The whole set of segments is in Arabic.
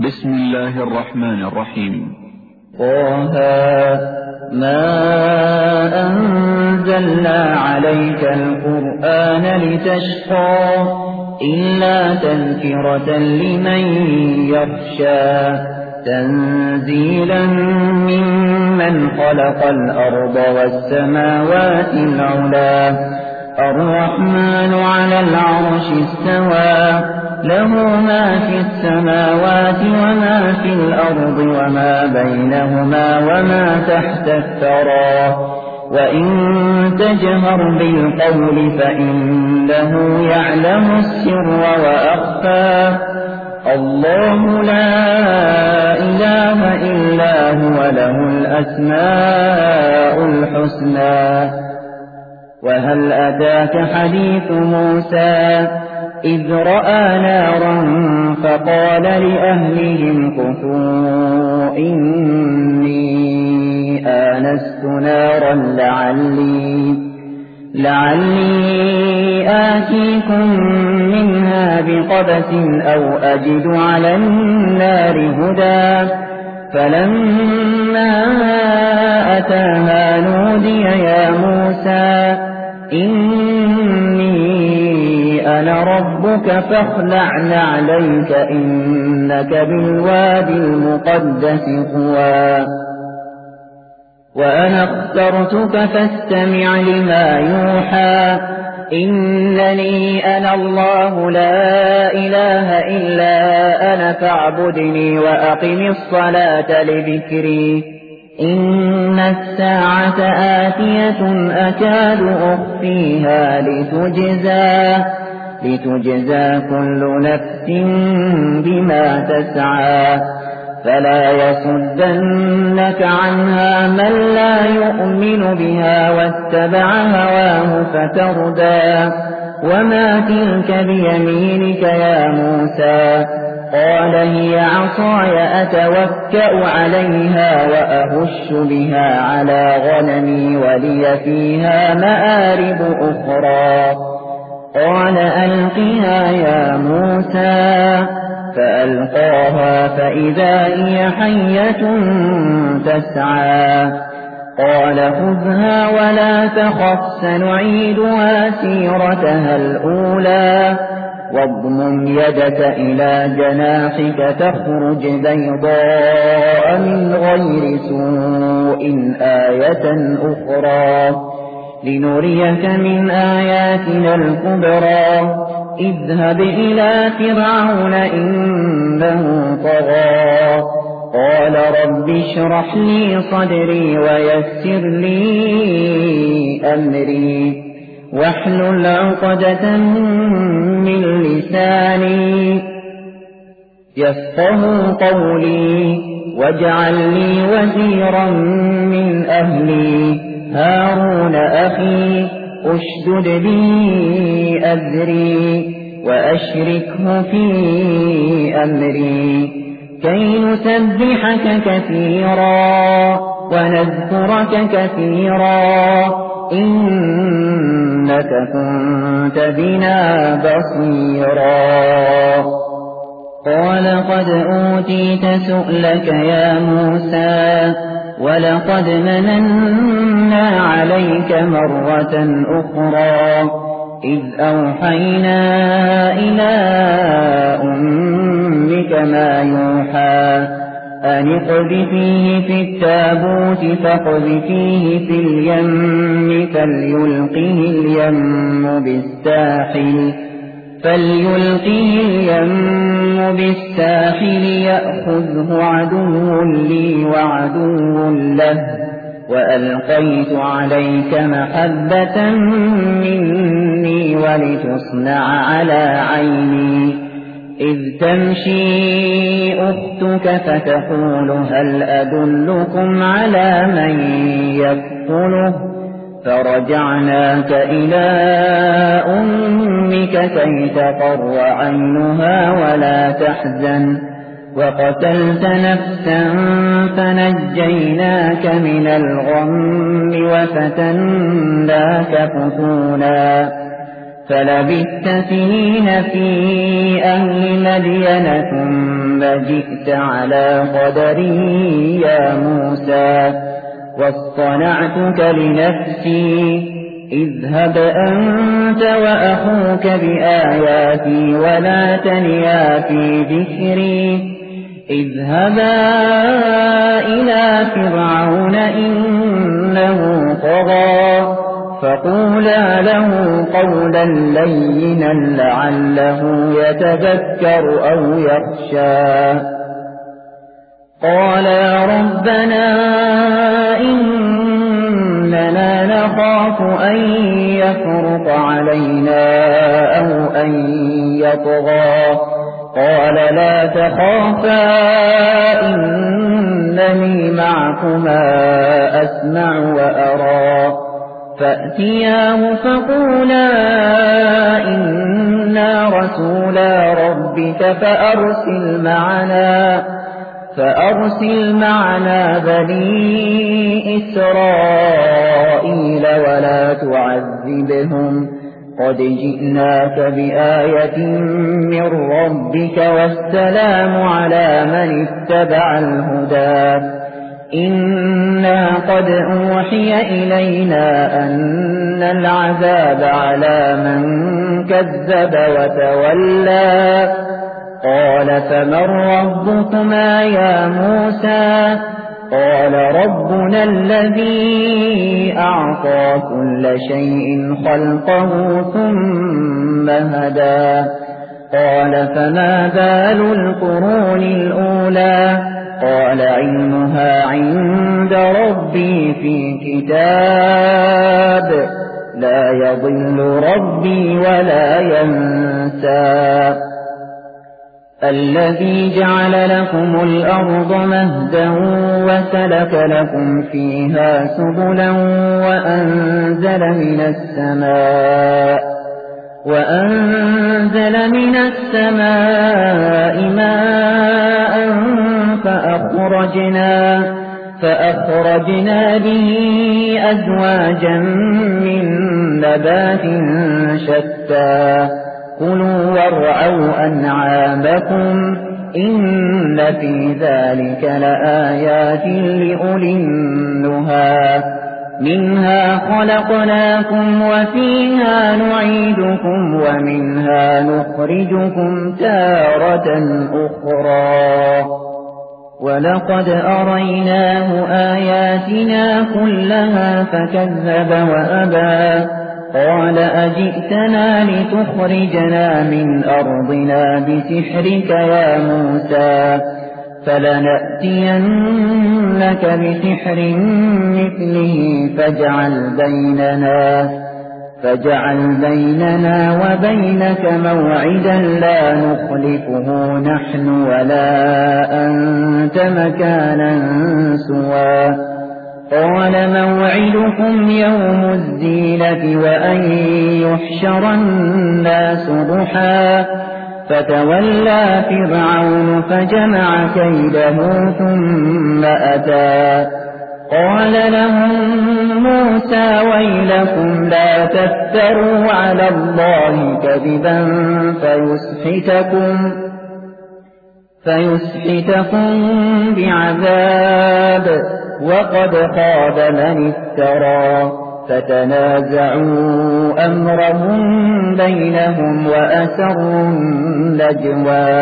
بسم الله الرحمن الرحيم. طه ما أنزلنا عليك القرآن لتشقى إلا تذكرة لمن يخشى تنزيلا ممن خلق الأرض والسماوات العلى الرحمن على العرش استوى له ما في السماوات وما في الأرض وما بينهما وما تحت الثرى وإن تجهر بالقول فإنه يعلم السر وأخفى الله لا إله إلا هو له الأسماء الحسنى. وهل أتاك حديث موسى إذ رأى نارا فقال لأهلهم كثوا إني آنست نارا لعلي آتيكم منها بقبس أو أجد على النار هدى فلما أتاها نودي يا موسى إني أنا ربك فاخلع نعليك إنك بالوادي المقدس طوى وأنا اخترتك فاستمع لما يوحى إنني أنا الله لا إله إلا أنا فاعبدني وأقم الصلاة لذكري إن الساعة آتية أكاد أخفيها لتجزى كل نفس بما تسعى فلا يصدنك عنها من لا يؤمن بها واتبع هواه فتردى وما تلك بيمينك يا موسى قال هي عصاي أتوكأ عليها وأهش بها على غنمي ولي فيها مآرب أخرى قال ألقها يا موسى فألقاها فإذا هي حية تسعى قال خذها ولا تخف سنعيدها سيرتها الأولى واضمم يدك إلى جناحك تخرج بيضاء من غير سوء آية أخرى لنريك من آياتنا الكبرى اذهب إلى فرعون إنه طغى قال رب اشرح لي صدري ويسر لي أمري واحلل عقدة من لساني يفقه قولي واجعل لي وزيرا من أهلي هارون أخي أشدد بي أذري وأشركه في أمري كي نسبحك كثيرا ونذكرك كثيرا إنك كنت بنا بصيرا قال قد أوتيت سؤلك يا موسى ولقد مننا عليك مرة أخرى إذ أوحينا إلى أمك ما يوحى أن اقذفيه في التابوت فاقذفيه في اليم فليلقه اليم بالساحل يأخذه عدو لي وعدو له وألقيت عليك محبة مني ولتصنع على عيني إذ تمشي أختك فتقول هل أدلكم على من يكفله فرجعناك إلى أمك كي تقر عينها ولا تحزن وقتلت نفسا فنجيناك من الغم وفتناك فتونا فلبثت سنين في أهل مدين ثم جئت على قدري يا موسى واصطنعتك لنفسي اذهب أنت وأخوك بآياتي ولا تنيا في ذكري اذهبا إلى فرعون إنه طغى فقولا له قولا لينا لعله يتذكر أو يخشى قالا ربنا إننا نخاف أن يفرط علينا أو أن يطغى قال لا تخافا إنني معكما أسمع وأرى فأتياه فقولا إنا رسولا ربك فأرسل معنا بني إسرائيل ولا تعذبهم قد جئناك بآية من ربك والسلام على من اتبع الهدى إنا قد أوحي إلينا أن العذاب على من كذب وتولى قال فمن ربكما يا موسى قال ربنا الذي أعطى كل شيء خلقه ثم هدى قال فما بال القرون الأولى قال علمها عند ربي في كتاب لا يضل ربي ولا ينسى الذي جعل لكم الأرض مهدا وسلك لكم فيها سبلا وأنزل من السماء ماء فأخرجنا به أزواجا من نبات شتى كلوا وارعوا أنعامكم إن في ذلك لآيات لأولي النهى منها خلقناكم وفيها نعيدكم ومنها نخرجكم تارة أخرى ولقد أريناه آياتنا كلها فكذب وأبى قال أجئتنا لتخرجنا من أرضنا بسحرك يا موسى فلنأتينك بسحر مثله فاجعل بيننا وبينك موعدا لا نخلفه نحن ولا أنت مكانا سوى قال موعدكم يوم الزينة وأن يحشر الناس ضحى فتولى فرعون فجمع كيده ثم أتى قال لهم موسى ويلكم لا تفتروا على الله كذبا فيسحتكم بعذاب وقد خاب من افترى فتنازعوا أمرهم بينهم وأسروا النجوى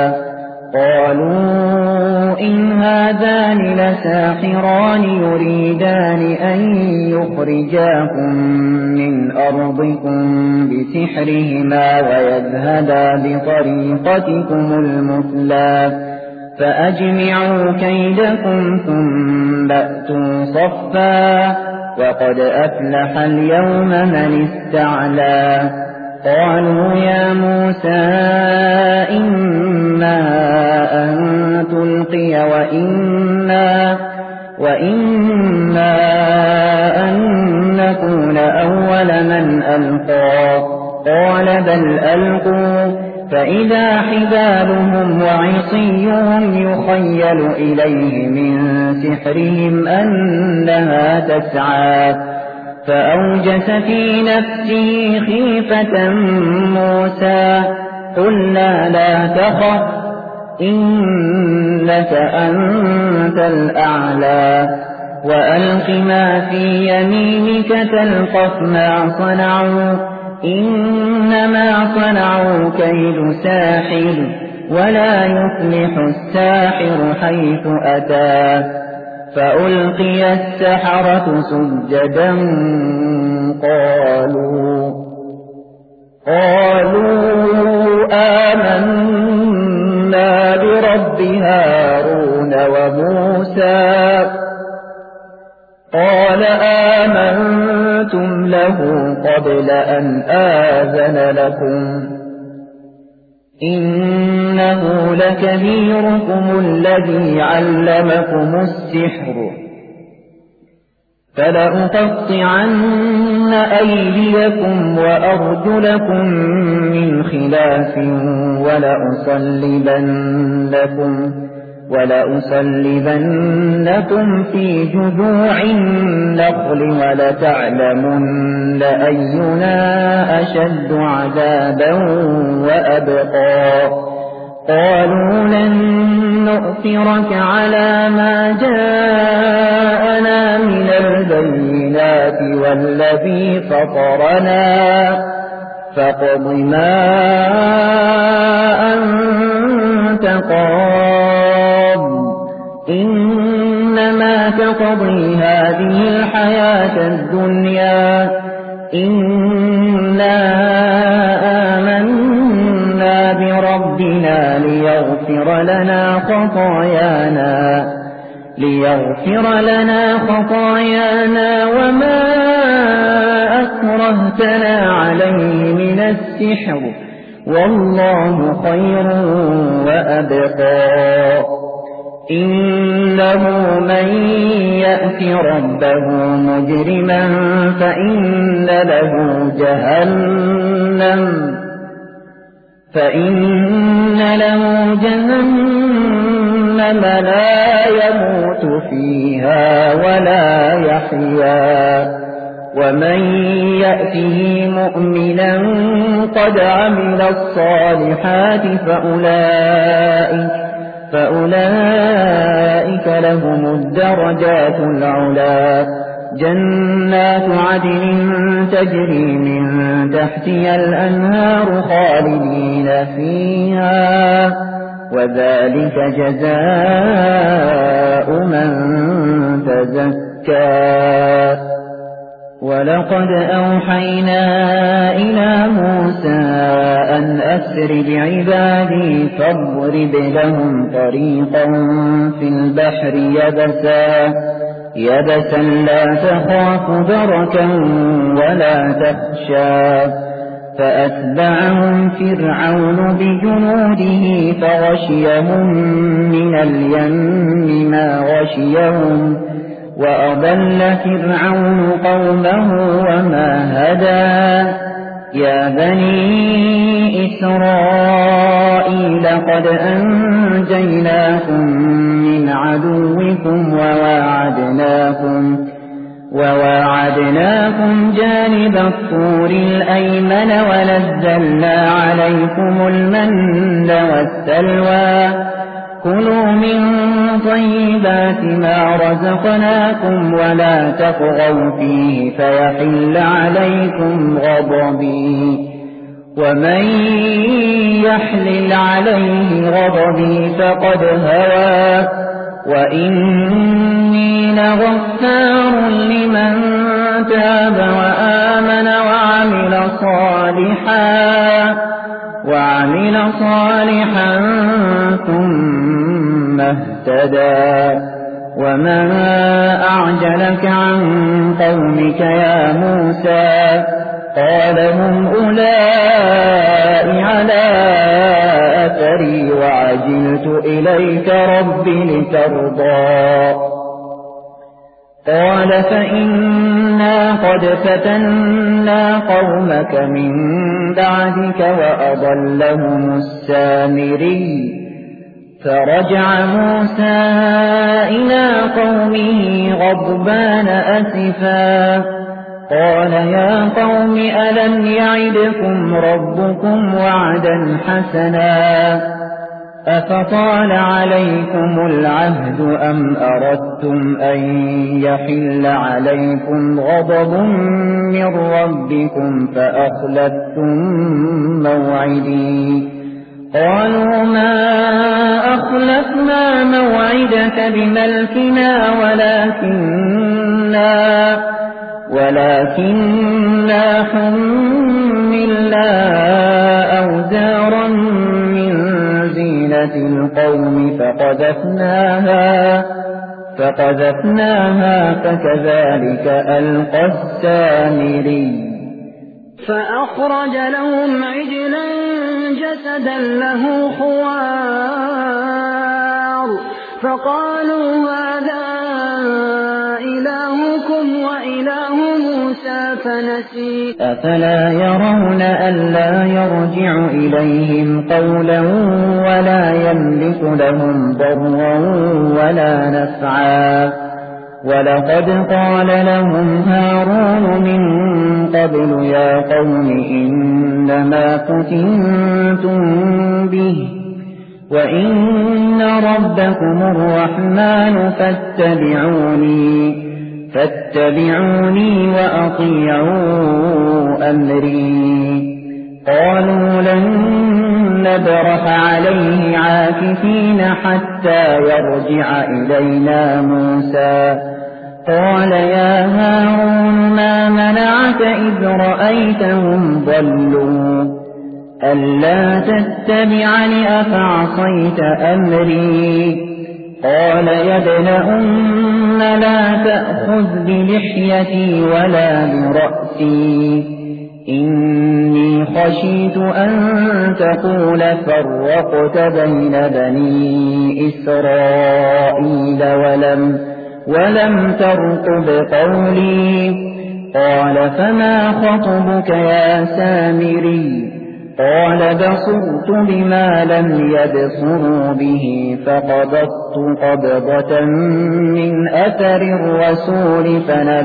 قالوا إن هذان لساحران يريدان أن يخرجاكم من أرضكم بسحرهما ويذهبا بطريقتكم المثلى فأجمعوا كيدكم ثم أتوا صفا وقد أفلح اليوم من استعلى قالوا يا موسى إما أن تلقي وإما أن نكون أول من ألقى قال بل ألقوا فإذا حبالهم وعصيهم يخيل إليه من سحرهم أنها تسعى فأوجس في نفسه خيفة موسى قلنا لا تخف إنك أنت الأعلى وألق ما في يمينك تلقف ما صنعوا إنما صنعوا كيد ساحر ولا يفلح الساحر حيث أتى فألقي السحرة سجدا قالوا آمنا برب هارون وموسى قال آمنتم له قبل أن آذن لكم إنه لكبيركم الذي علمكم السحر فلأقطعن أيديكم وأرجلكم من خلاف ولأصلبنكم في جذوع النخل ولتعلمن أينا أشد عذابا وأبقى قالوا لن نؤثرك على ما جاءنا من البينات والذي فطرنا فاقض ما أنت قاض إنما تقضي هذه الحياة الدنيا إنا آمنا بربنا ليغفر لنا خطايانا وما أكرهتنا عليه من السحر والله خير وأبقى إنه من يأت ربه مجرما فإن له جهنم لا يموت فيها ولا يحيا ومن يأته مؤمنا قد عمل الصالحات فأولئك لهم الدرجات العلا جنات عدن تجري من تحتها الأنهار خالدين فيها وذلك جزاء من تزكى ولقد أوحينا إلى موسى أن أسر بعبادي فاضرب لهم طريقا في البحر يبسا لا تخاف دركا ولا تخشى فأتبعهم فرعون بجنوده فغشيهم من اليم ما غشيهم وأضل فرعون قومه وما هدى يا بني إسرائيل قد أنجيناكم من عدوكم وواعدناكم جانب الطور الأيمن ونزلنا عليكم المن والسلوى كلوا من طيبات ما رزقناكم ولا تطغوا فيه فيحل عليكم غضبي ومن يحلل عليه غضبي فقد هوى وإني لغفار لمن تاب وآمن وعمل صالحا ثم اهتدى وما أعجلك عن قومك يا موسى قال هم أولئك على أثري وعجلت إليك رب لترضى قال فإنا قد فتنا قومك من بعدك وأضلهم السامري فرجع موسى إلى قومه غضبان أسفا قال يا قوم ألم يعدكم ربكم وعدا حسنا أفطال عليكم العهد أم أردتم أن يحل عليكم غضب من ربكم فأخلفتم موعدي قالوا ما أخلفنا موعدك بملكنا ولكننا حملنا أوزارا من زينة القوم فقذفناها فكذلك ألقى السامري فأخرج لهم عجلا جسدا له خوار فقالوا هذا إلهكم وإله موسى فنسي أفلا يرون ألا يرجع إليهم قولا ولا يملك لهم ضرا ولا نفعا ولقد قال لهم هارون من قبل يا قوم إنما فتنتم به وإن ربكم الرحمن فاتبعوني وأطيعوا أمري قالوا لن نبرح عليه عاكفين حتى يرجع إلينا موسى قال يا هارون ما منعك إذ رأيتهم ضلوا ألا تتبعني أفعصيت أمري قال يا ابن أم لا تأخذ بلحيتي ولا برأسي إني خشيت أن تقول فرقت بين بني إسرائيل ولم ترقب قولي قال فما خطبك يا سامري قال بصرت بما لم يبصروا به فقبضت قبضة من أثر الرسول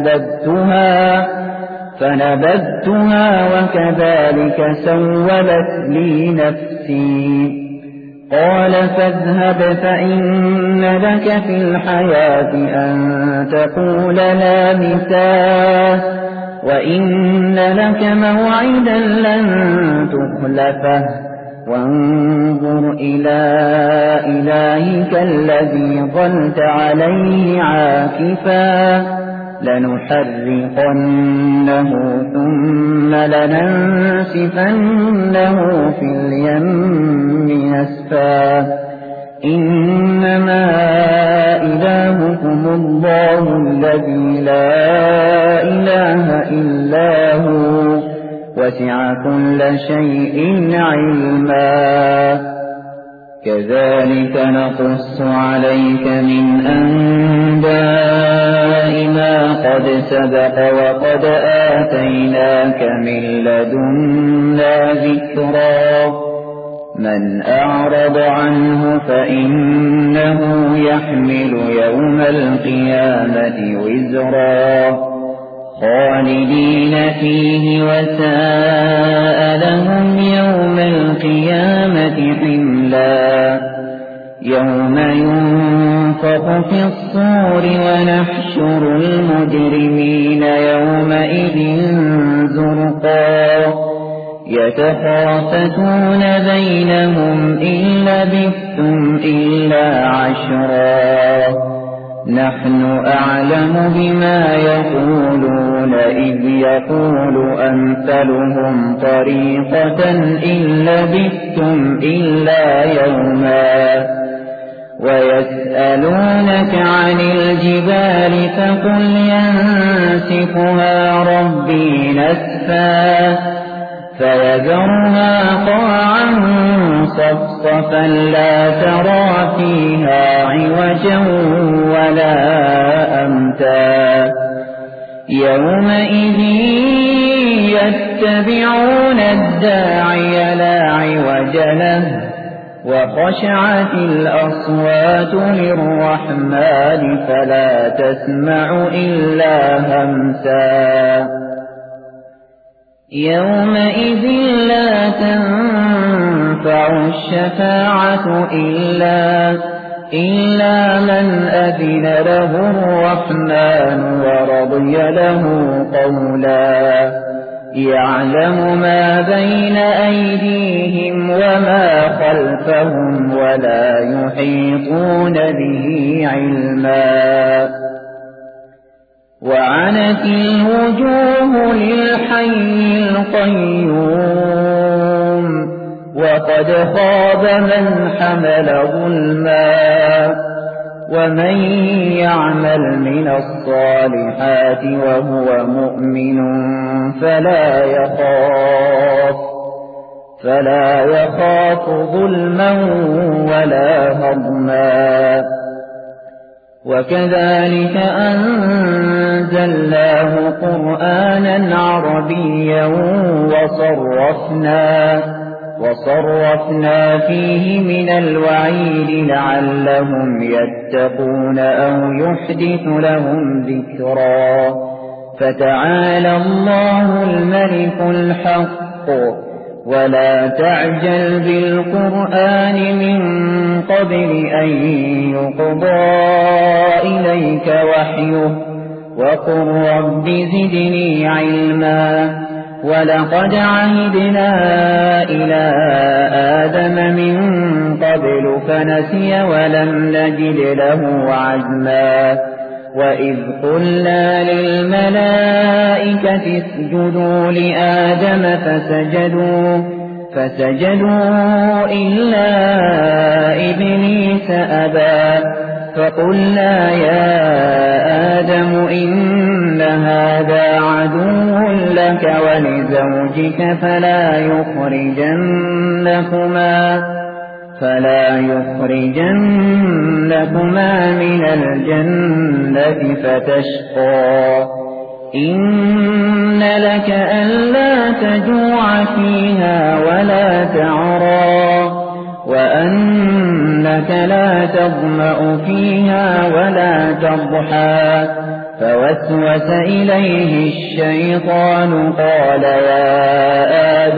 فنبذتها وكذلك سولت لي نفسي قال فاذهب فإن لك في الحياة أن تقول لا مساس وإن لك موعدا لن تخلفه وانظر إلى إلهك الذي ظلت عليه عاكفا لنحرقنه ثم لننسفنه في اليم نسفا إنما إلهكم الله الذي لا إله إلا هو وسع كل شيء علما كذلك نقص عليك من أنباء ما قد سبق وقد آتيناك من لدنا ذكرا من أعرض عنه فإنه يحمل يوم القيامة وزرا خالدين فيه وساء لهم يوم القيامة حملا يوم ينفخ في الصور ونحشر المجرمين يومئذ زرقا يتخافتون بينهم إن لبثتم إلا عشرا نحن أعلم بما يقولون إذ يقول أمثلهم طريقة إن لبثتم إلا يوما ويسألونك عن الجبال فقل ينسفها ربي نسفا فيذرها قاعا صفصفا لا ترى فيها عوجا ولا أمتا يومئذ يتبعون الداعي لا عوج له وخشعت الأصوات للرحمن فلا تسمع إلا همسا يومئذ لا تنفع الشفاعة إلا من أذن له الرحمن ورضي له قولا يعلم ما بين أيديهم وما خلفهم ولا يحيطون به علما وعنت الوجوه للحي القيوم وقد خاب من حمل ظلما ومن يعمل من الصالحات وهو مؤمن فلا يخاف ظلما ولا هضما وكذلك أنزلناه قرآنا عربيا وصرفنا فيه من الوعيد لعلهم يتقون أو يحدث لهم ذكرا فتعالى الله الملك الحق ولا تعجل بالقرآن من قبل أن يقضى إليك وحيه وقل رب زدني علما ولقد عهدنا إلى آدم من قبل فنسي ولم نجد له عزما وإذ قلنا للملائكة اسجدوا لآدم فسجدوا إلا إبليس أبى فقلنا يا آدم إن هذا عدو لك ولزوجك فلا يخرجنكما من الجنة فتشقى إن لك ألا تجوع فيها ولا تعرى وأنك لا تظمأ فيها ولا تضحى فوسوس إليه الشيطان قال يا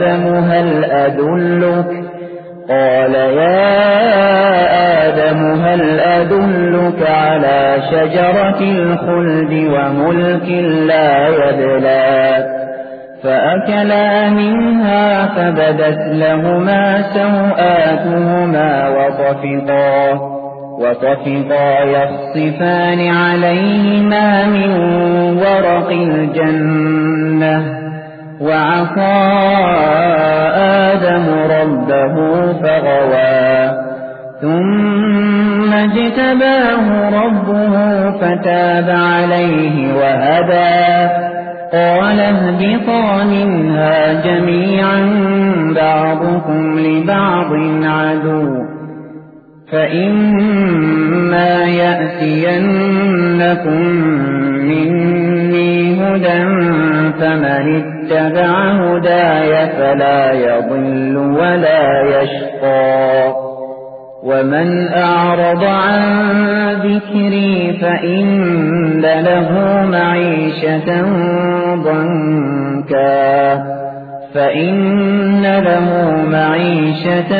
آدم هل أدلك على شجرة الخلد وملك لا يبلى فأكلا منها فبدت لهما سوآتهما وطفقا يخصفان عليهما من ورق الجنة وعصى آدم ربه فغوى ثم اجتباه ربه فتاب عليه وهدى قال اهبطا منها جميعا بعضكم لبعض عدو فإما يأتينكم مني هدى فمن اتبع هداي فلا يضل ولا يشقى ومن أعرض عن ذكري فإن له معيشة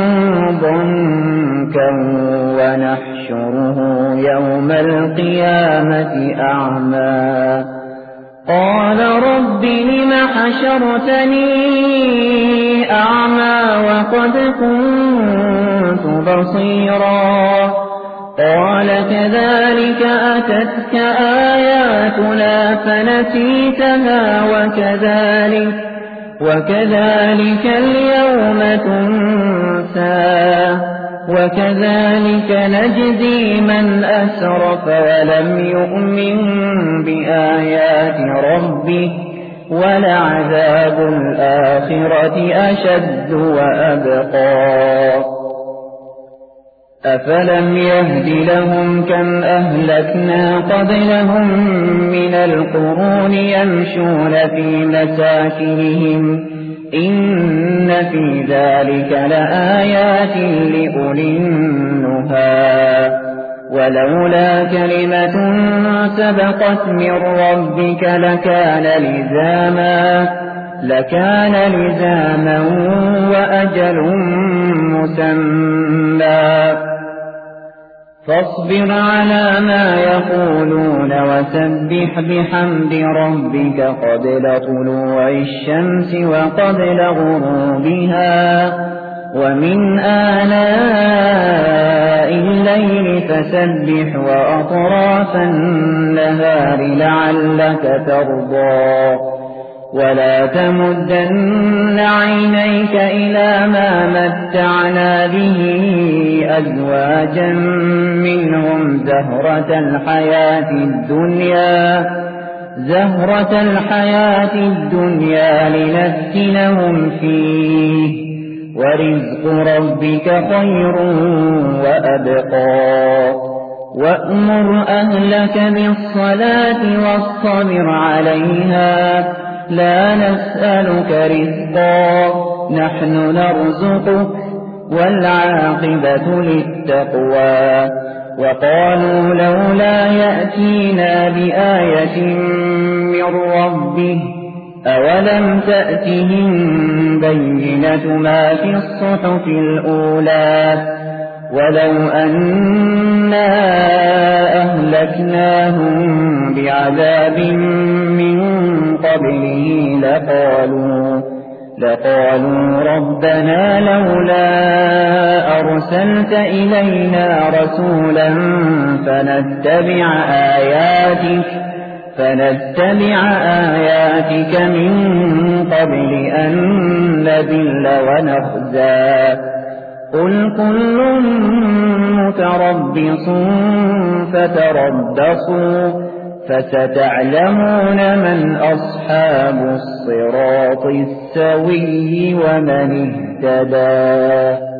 ضنكا ونحشره يوم القيامة أعمى قال رب لم حشرتني أعمى وقد كنت بصيرا قال كذلك أتتك آياتنا فنسيتها وكذلك اليوم تنسى وكذلك نجزي من أسرف ولم يؤمن بآيات ربه ولعذاب الآخرة أشد وأبقى أفلم يهد لهم كم أهلكنا قبلهم من القرون يمشون في مساكنهم إن في ذلك لآيات لأولي النهى ولولا كلمة سبقت من ربك لكان لزاما لكان لزاما وأجل مسمى فاصبر على ما يقولون وسبح بحمد ربك قبل طلوع الشمس وقبل غروبها ومن آلاء الليل فسبح وأطراف النهار لعلك ترضى ولا تمدن عينيك إلى ما متعنا به أزواجا منهم زهرة الحياة الدنيا لنفتنهم فيه ورزق ربك خير وأبقى وأمر أهلك بالصلاة واصطبر عليها لا نسألك رزقا نحن نرزقك والعاقبة للتقوى وقالوا لولا يأتينا بآية من ربه أولم تأتهم بينة ما في الصحف الأولى ولو أنا أهلكناهم بعذاب من قبله لقالوا ربنا لولا أرسلت إلينا رسولا فنتبع آياتك من قبل أن نذل ونخزى قل كل متربص فتربصوا فستعلمون من أصحاب الصراط السوي ومن اهتدى